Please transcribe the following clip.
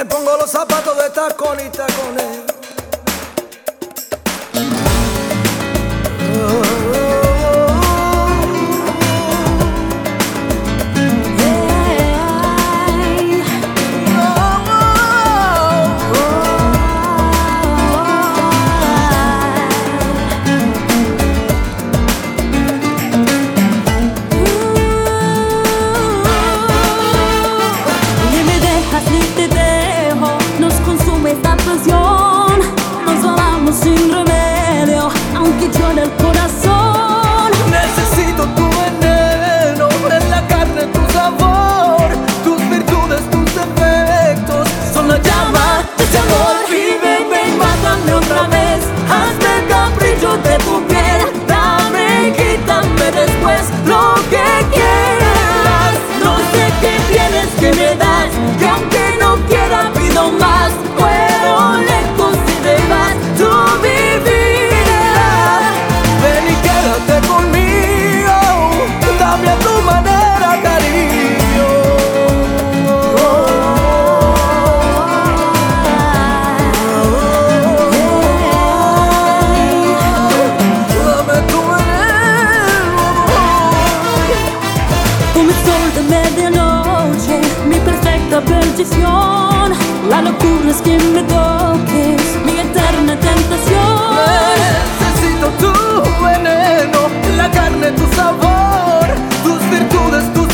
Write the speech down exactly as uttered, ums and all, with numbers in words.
Me pongo los zapatos de tacón y tacones. Nos amamos sin remedio, aunque llore el corazón. Necesito tu veneno, en la carne tu sabor, tus virtudes, tus defectos son la llama de ese amor. Vive, ven, mátame otra vez, hazme capricho de tu piel. Dame y quítame después lo que quieras. No sé qué tienes que me das, que aunque no quiera pido más. Puedo lejos y te vas tú mi vida. Ven y quédate conmigo, dame a tu manera, cariño. Dame tu manera. Come sol de medianoche, mi perfecta perdición. La locura es que me toques, mi eterna tentación. Necesito tu veneno, la carne, tu sabor, tus virtudes, tus